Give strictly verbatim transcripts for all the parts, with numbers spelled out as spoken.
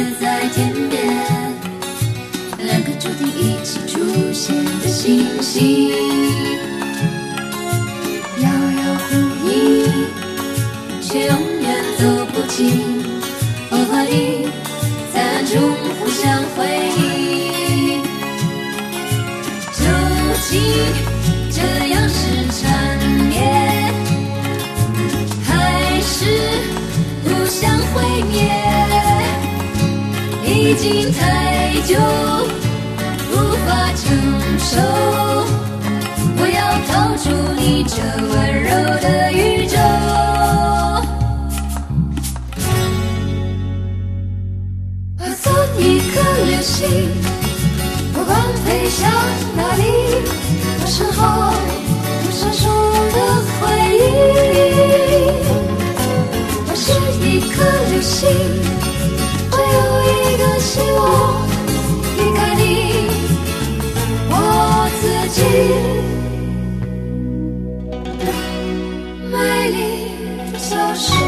在天边，两颗注定一起出现的星星，遥遥呼应，却永远走不近。我和你在暗中互相回忆，究竟这样是缠绵，还是互相毁灭？已经太久，无法承受。我要逃出你这温柔的宇宙。化作一颗流星，不管飞向哪里，我身后有闪烁的回忆。我是一颗流星，会有一个希望离开你，我自己美丽消失。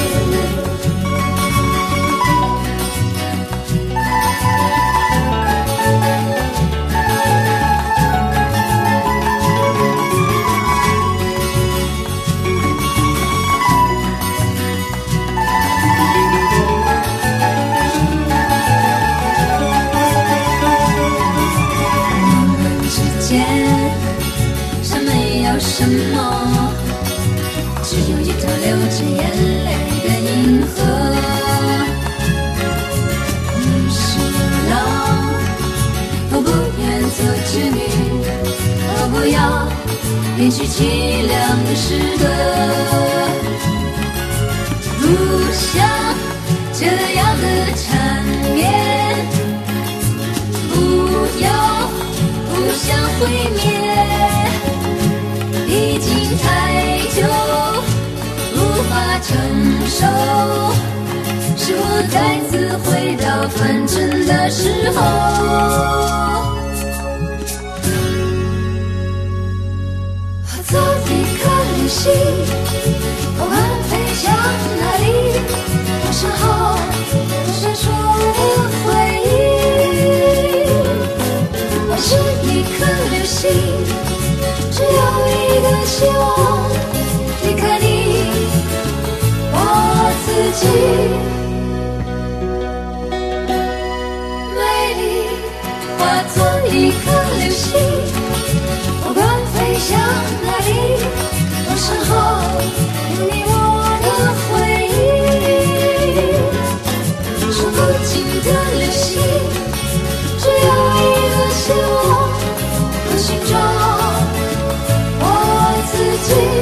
什么？只有一条流着眼泪的银河。你是流浪，我不愿做织女，我不要编织凄凉的诗歌。不想这样的缠绵，不要互相毁灭。已经太久，无法承受，是我再次回到纯真的时候。化作一颗流星，不管飞向哪里，我身后有闪烁的回忆。我是一颗流星，只有一个希望离开你，我自己美丽。化作一颗流星，不管飞向哪里，我身后有你我的回忆。数不尽的流星，只有一个希望，我心中自己